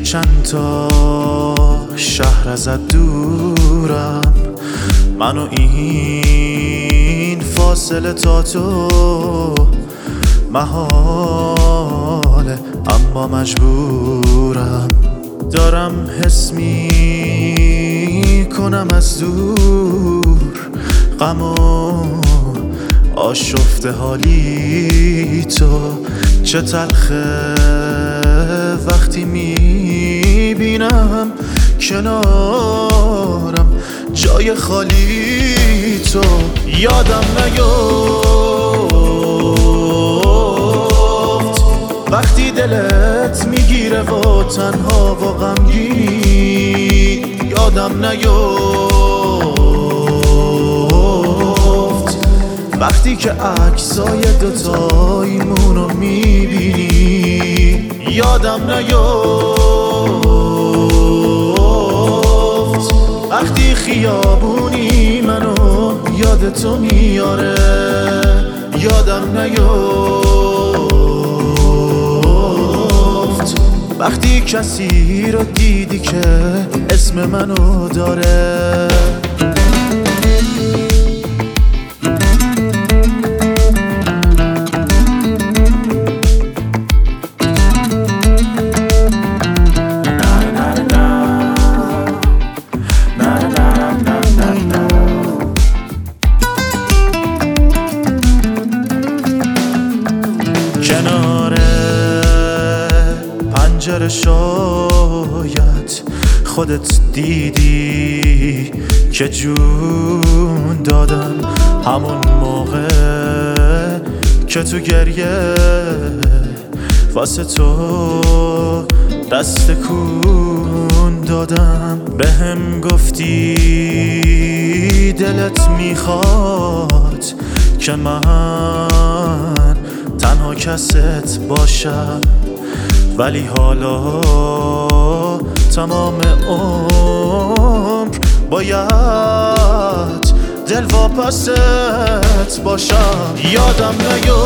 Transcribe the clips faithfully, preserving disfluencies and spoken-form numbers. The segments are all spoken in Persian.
چند تا شهر ازت دورم، من و این فاصله تا تو محاله، اما مجبورم. دارم حس می کنم از دور غم و آشفته حالی تو. چه تلخه وقتی میبینم کنارم جای خالی تو. یادم نیفت وقتی دلت میگیره و تنها و غمگین. یادم نیفت وقتی که عکسای دوتاییمونو میبینی. یادم نیفت وقتی خیابونی منو یاد تو میاره. یادم نیفت وقتی کسی رو دیدی که اسم منو داره. کنار پنجره شاید خودت دیدی که جون دادم همون موقع که تو گریه واسه تو دست کون دادم. بهم گفتی دلت میخواد که من تنها کست باشم، ولی حالا تمام عمر باید دل واپست باشم. یادم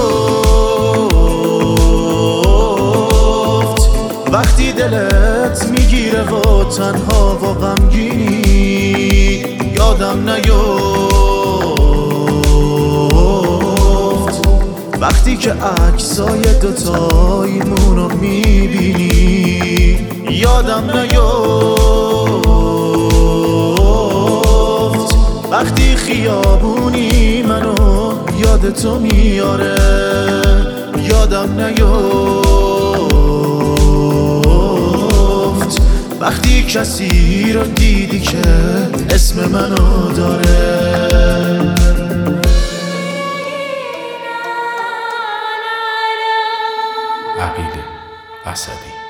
نیفت وقتی دلت میگیره و تنها و غمگینی. یادم نیفت وقتی که عکسای دوتاییمونو میبینی. یادم نیفت وقتی خیابونی منو یاد تو میاره. یادم نیفت وقتی کسی رو دیدی که اسم منو داره. عقیل اسدی.